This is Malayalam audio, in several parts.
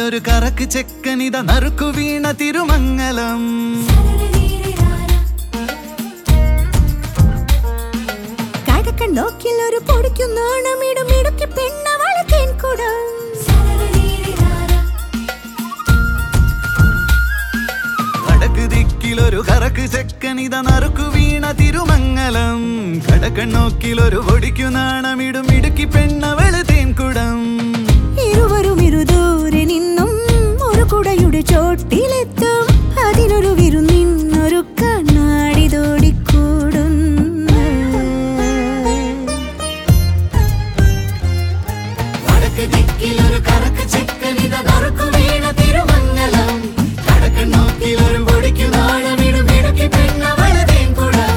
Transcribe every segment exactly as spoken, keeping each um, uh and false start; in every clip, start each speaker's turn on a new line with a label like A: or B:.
A: ദിക്കിലൊരു കറക്ക് ചെക്കനിത നറുക്കു വീണ തിരുമംഗലം.
B: കടക്കണ്ണോക്കിലൊരു പൊടിക്കുന്നോണമിടും ഇടുക്കി പെണ്ണവളെ തേൻകുടം.
A: വടക്ക് ദിക്കിലൊരു കറക്ക് ചെക്കനിത നറുക്കു വീണ തിരുമംഗലം. കടക്കണ്ണോക്കിലൊരു പൊടിക്കു നാണമിടും ഇടുക്കി പെണ്ണവള് തേൻകുടം.
B: ഇരുവരും ഇരുദൂരെ നിന്നും ഒരു കുടയുടെ ചോട്ടിലെത്തും. അതിനൊരു വിരുന്നിന്നൊരു കണ്ണാടി തോടിക്കൂടും.
A: വടക്ക് ദിക്കിലൊരു കറക്ക് ചെക്കനിത നറുക്കു വീണ തിരുമംഗലം. കടക്കണ്ണോക്കിലൊരു പൊടിക്കു നാണമിടും ഇടുക്കി പെണ്ണവള് തേൻകുടം.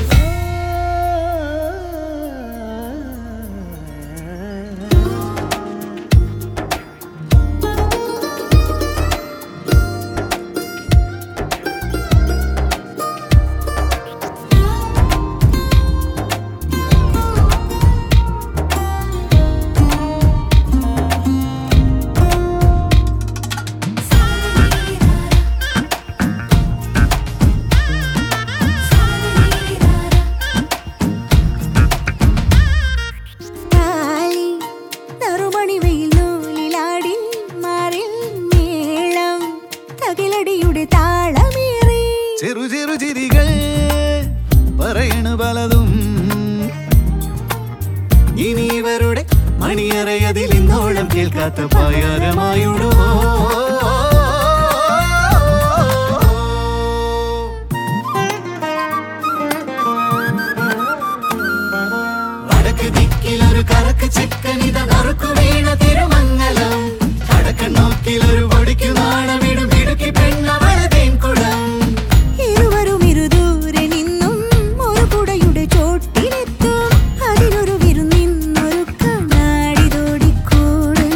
A: ചെറു ചെറു ചിരികൾ പറയണു പലതും. ഇനി ഇവരുടെ മണിയറയതിൽ ഇന്നോളം കേൾക്കാത്ത പായാരമായുടുമോ. വടക്ക് ദിക്കിലൊരു കറക്ക് ചെക്കനിത നറുക്കു വീണ തിരുമംഗലം. കടക്കണ്ണോക്കിലൊരു പൊടിക്കു നാണമിടും ഇടുക്കി പെണ്ണവള് തേൻകുടം.
B: ഇരുവരും ഇരുദൂരെ നിന്നും ഒരു കുടയുടെ ചോട്ടിലെത്തും. അതിനൊരു വിരുന്നിന്നൊരു കണ്ണാടി തോടിക്കൂടും.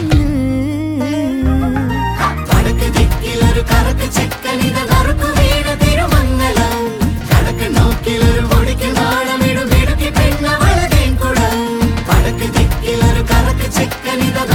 A: വടക്ക് ദിക്കിലൊരു കറക്ക് ചെക്കനിത നറുക്കു വീണ തിരുമംഗലം. കടക്കണ്ണോക്കിലൊരു പൊടിക്കു നാണമിടും ഇടുക്കി പെണ്ണവള് തേൻകുടം. വടക്ക് ദിക്കിലൊരു കറക്ക് ചെക്കനിത